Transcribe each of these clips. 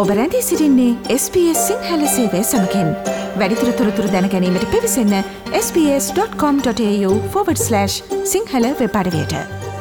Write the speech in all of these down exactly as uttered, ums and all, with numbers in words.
ඔබ රැඳී සිටින්නේ S B S සිංහල සේවය සමගින්. වැඩිදුර තොරතුරු දැන ගැනීමට පිවිසන්න sbs.com.au forward slash Sinhala web අඩවියට.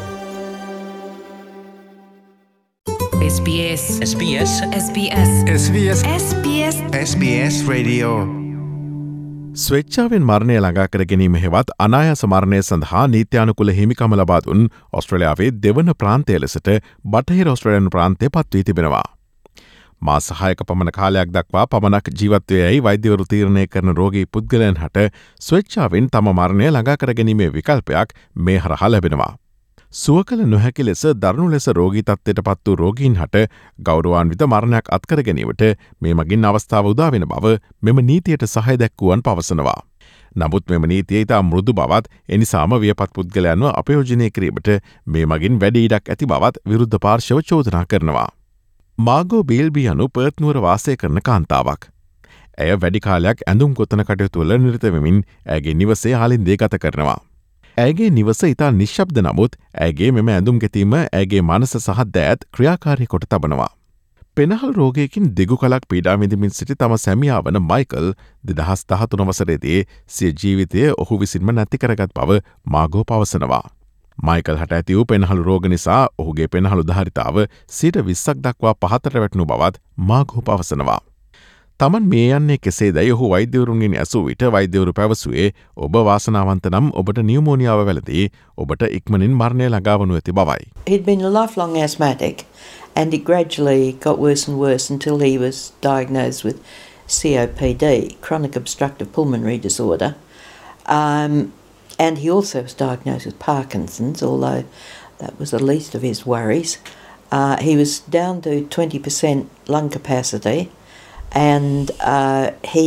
SBS SBS SBS SBS SBS SBS Radio ස්වේච්ඡාවෙන් මරණය ළඟා කර ගැනීම හෙවත් අනායාස මරණය සඳහා නීත්‍යානුකූල හිමිකම ලබා දුන් ඔස්ට්‍රේලියාවේ දෙවන ප්‍රාන්තය ලෙසට බටහිර ඔස්ට්‍රේලියානු ප්‍රාන්තය පත්වී තිබෙනවා. මාස හයක පමණ කාලයක් දක්වා පමණක් ජීවත් වේ යයි වෛද්‍යවරු තීරණය කරන රෝගී පුද්ගලයන් හට ස්වේච්ඡාවෙන් තම මරණය ළඟා කර ගැනීමේ විකල්පයක් මේ හරහා ලැබෙනවා. සුව කළ නොහැකි ලෙස දරුණු ලෙස රෝගී තත්ත්වයට පත් වූ රෝගීන් හට ගෞරවාන්විත මරණයක් අත්කර ගැනීමට මේ මගින් අවස්ථාව උදා වෙන බව මෙම නීතියට සහය දැක්වුවන් පවසනවා. නමුත් මෙම නීතිය ඉතා මෘදු බවත් එනිසාම වියපත් පුද්ගලයන්ව අපයෝජනය කිරීමට මේ මගින් වැඩි ඉඩක් ඇති බවත් විරුද්ධ පාර්ශව චෝදනා කරනවා. මාගෝ බේල්බී යනු පර්ත් නුවර වාසය කරන කාන්තාවක්. ඇය වැඩි කාලයක් ඇඳුම් කොතන කටයුතු වල නිරත වෙමින් ඇගේ නිවසේ ආලින්දේ ගත කරනවා. ඇගේ නිවස ඉතා නිශ්ශබ්ද නමුත් ඇගේ මෙම ඇඳුම් ගැතීම ඇගේ මනස සහ දෑත් ක්‍රියාකාරී කොට තබනවා. පෙනහල් රෝගයකින් දෙගු කලක් පීඩා විඳමින් සිටි තම සැමියා වන මයිකල් දෙදහස් දහතුන වසරේදී සිය ජීවිතය ඔහු විසින්ම නැති කරගත් බව මාගෝ පවසනවා. මයිකල් හට ඇති වූ පෙනහළු රෝග නිසා ඔහුගේ පෙනහළු ධාරිතාව සිට විස්සක් දක්වා පහතට වැටනු බවත් මාගෝ පවසනවා. තමන් මේ යන්නේ කෙසේ දැයි ඔහු වෛද්‍යවරුන්ගෙන් ඇසූ විට වෛද්‍යවරු පැවසුවේ ඔබ වාසනාවන්ත නම් ඔබට නියුමෝනියාව වැළදී ඔබට ඉක්මනින් මරණය ළඟා වනු ඇති බවයි. He'd been a lifelong asthmatic and it gradually got worse and worse until he was diagnosed with C O P D, chronic obstructive pulmonary disorder. Um, and he also was diagnosed with Parkinson's, although that was the least of his worries. Uh, he was down to twenty percent lung capacity. And uh, he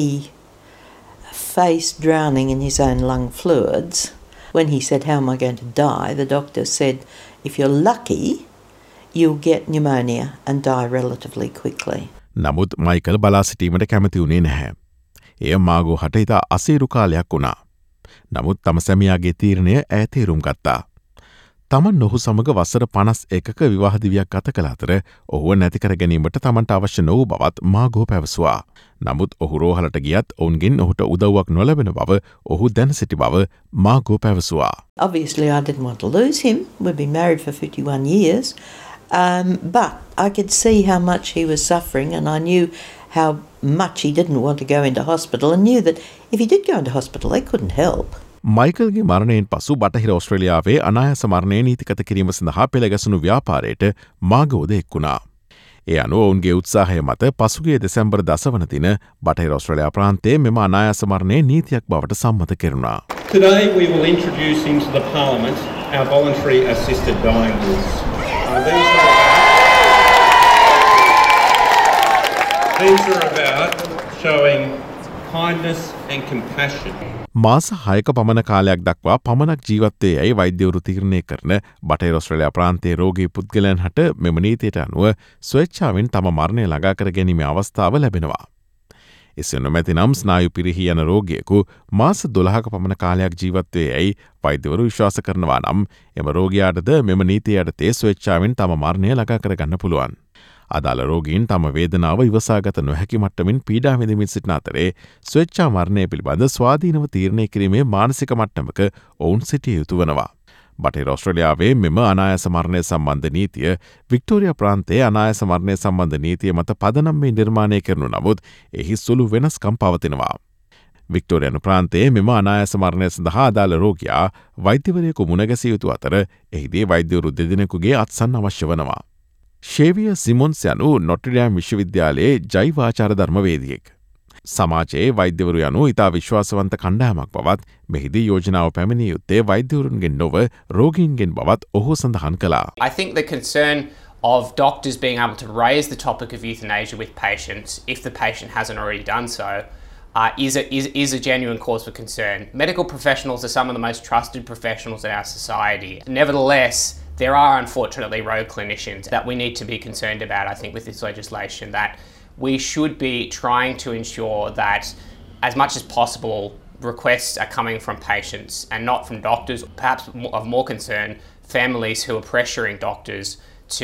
faced drowning in his own lung fluids. When he said, "How am I going to die?" the doctor said, "If you're lucky, you'll get pneumonia and die relatively quickly." නමුත් Michael බලා සිටීමට කැමති වුණේ නැහැ. එය මාගෝ හට ඉතා අසීරු කාලයක් වුණා. නමුත් තම සැමියාගේ තීරණය ඈ තේරුම් ගත්තා. තමන් නොහු සමග වසර පනස් එකක විවාහදිවියක් ගත කළ අතර ඔහුව නැති කර ගැනීමට තමන්ට අවශ්‍ය නොවූ බවත් මාගෝ පැවසවා. නමුත් ඔහු රෝහලට ගියත් ඔවුන්ගෙන් ඔහුට උදව්වක් නොලැබෙන බව ඔහු දැන සිටි බව මාගෝ පැවසවා. Obviously I didn't want to lose him. We've been married for fifty-one years. Um, but I could see how much he was suffering and I knew how much he didn't want to go into hospital and knew that if he did go into hospital they couldn't help. මයිකල්ගේ මරණයෙන් පසු බටහිර ඔස්ට්‍රේලියාවේ අනායාස මරණය නීතිගත කිරීම සඳහා පෙළගැසුණු ව්‍යාපාරයට මාගෝද එක්වුණා. ඒ අනුව ඔවුන්ගේ උත්සාහය මත පසුගිය දෙසැම්බර් දස වන දින බටහිර ඔස්ට්‍රේලියා ප්‍රාන්තයේ මෙම අනායාස මරණය නීතියක් බවට සම්මත කෙරුණා. Today we will introduce into the Parliament our voluntary assisted dying rules. Uh, these, are about, these are about showing kindness and compassion. මාස හයක පමණ කාලයක් දක්වා පමණක් ජීවත්වයේ ඇයි වෛද්‍යවරු තීරණය කරන බටහිර ඔස්ට්‍රේලියා ප්‍රාන්තයේ රෝගී පුද්ගලයන් හට මෙම නීතියට අනුව ස්වේච්ඡාවෙන් තම මරණය ළඟා කර ගැනීමේ අවස්ථාව ලැබෙනවා. එසේ නොමැතිනම් ස්නායු පිරිහී යන රෝගියෙකු මාස දොළහක පමණ කාලයක් ජීවත්වයේ ඇයි වෛද්‍යවරු විශ්වාස කරනවා නම් එම රෝගියාටද මෙම නීතිය යටතේ ස්වේච්ඡාවෙන් තම මරණය ළඟා කර ගන්න පුළුවන්. අදාළ රෝගීන් තම වේදනාව ඉවසාගත නොහැකි මට්ටමින් පීඩා විඳමින් සිටින අතරේ ස්වේච්ඡා මරණය පිළිබඳ ස්වාධීනව තීරණය කිරීමේ මානසික මට්ටමක ඔවුන් සිටිය යුතු වනවා. බටහිර ඔස්ට්‍රේලියාවේ මෙම අනායාස මරණය සම්බන්ධ නීතිය වික්ටෝරියා ප්‍රාන්තයේ අනායාස මරණය සම්බන්ධ නීතිය මත පදනම් මේ නිර්මාණය කරනු නමුත් එහි සුළු වෙනස්කම් පවතිනවා. වික්ටෝරියානු ප්‍රාන්තයේ මෙම අනායාස මරණය සඳහා අදාළ රෝගියා වෛද්‍යවරයෙකු මුණගැසිය යුතු අතර එහිදී වෛද්‍යවරු දෙදෙනෙකුගේ අත්සන් අවශ්‍ය වනවා. ශේවිය සිමොන්ස් යනු නොට්‍රඩෑම් විශ්වවිද්‍යාලයේ ජෛවාචාර ධර්මවේදියෙක්. සමාජයේ වෛද්‍යවරු යනු ඉතා විශ්වාසවන්ත කණ්ඩායමක් බවත් මෙහිදී යෝජනාව පැමිණිය යුත්තේ වෛද්‍යවරුන්ගෙන් නොව රෝගීන්ගෙන් බවත් ඔහු සඳහන් කළා. I think the concern of doctors being able to raise the topic of euthanasia with patients if the patient hasn't already done so uh, is, a, is, is a genuine cause for concern. Medical professionals are some of the most trusted professionals in our society. Nevertheless, there are unfortunately rogue clinicians that we need to be concerned about, I think, with this legislation, that we should be trying to ensure that as much as possible requests are coming from patients and not from doctors, perhaps of more concern, families who are pressuring doctors to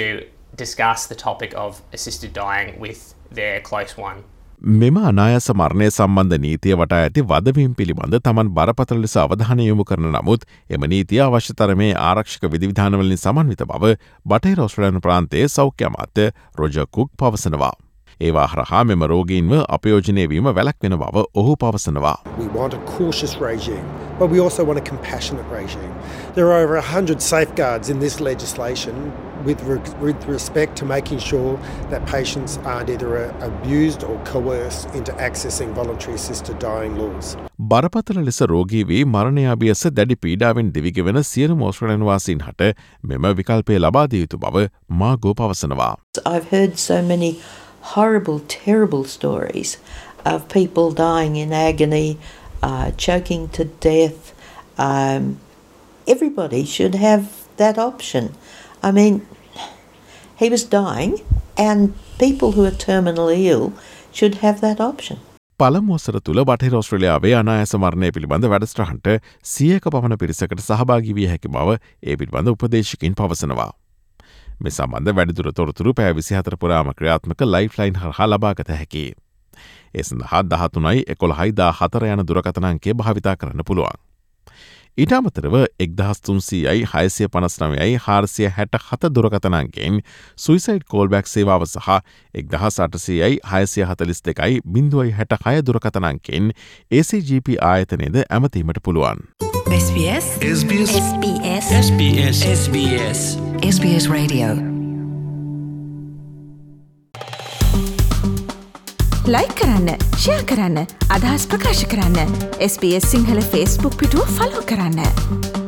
discuss the topic of assisted dying with their close one. මෙම අනායාස මරණය සම්බන්ධ නීතිය වටා ඇති වදවීම් පිළිබඳ තමන් බරපතල ලෙස අවධානය යොමු කරන නමුත් එම නීතිය අවශ්‍ය තරමේ ආරක්ෂක විධිවිධානවලින් සමන්විත බව බටහිර ඔස්ට්‍රේලියානු ප්‍රාන්තයේ සෞඛ්‍ය අමාත්‍ය රොජර් කුක් පවසනවා. ඒවා හරහා මෙම රෝගීන්ව අපයෝජනය වීම වැළැක්වෙන බව ඔහු පවසනවා. We want a cautious regime, but we also want a compassionate regime. There are over one hundred safeguards in this legislation with, re- with respect to making sure that patients aren't either uh, abused or coerced into accessing voluntary assisted dying laws. බරපතල ලෙස රෝගී වී මරණය අභියස දැඩි පීඩාවෙන් දිවිගෙවන සියලුම ඔස්ට්‍රේලියානු වාසීන් හට මෙම විකල්පය ලබා දිය යුතු බව මාගෝ පවසනවා. I've heard so many horrible, terrible stories of people dying in agony, uh, choking to death. Um, everybody should have that option. I mean, he was dying, and people who are terminally ill should have that option. පළමු වසර තුළ බටහිර ඔස්ට්‍රේලියාවේ අනායාස මරණය පිළිබඳ වැඩසටහනට සියයක පමණ පිරිසකට සහභාගී විය හැකි බව ඒ පිළිබඳ උපදේශකින් පවසනවා. මේ සම්බන්ධ වැඩිදුර තොරතුරු පැය විසිහතර පුරාම ක්‍රියාත්මක ලයිෆ්ලයින් හරහා ලබාගත හැකි. ඒ සඳහා දහතුනයි එකොළහයි දා හතර යන දුරකථනංකය භාවිතා කරන්න පුළුවන්. ඊට අමතරව එක්දහස් තුන්සීයයි හයසිය පනස් නවයයි හාරසිය හැට හත දුරකථනංකෙන් සුයිසයිඩ් කෝල්බැක් සේවාව සහ එක්දහස් අටසීයයි හයසිය හතලිස් දෙකයි බිඳුවයි හැට හය දුරකථනංකෙන් ඒ සී ජී පී ආයතනයද ඇමතීමට පුළුවන්. SBS SBS SBS SBS SBS SBS Radio like කරන්න, ෂෙයා කරන්න, අදහස් ප්‍රකාශ කරන්න. S B S Sinhala Facebook පිටුව ෆලෝ කරන්න.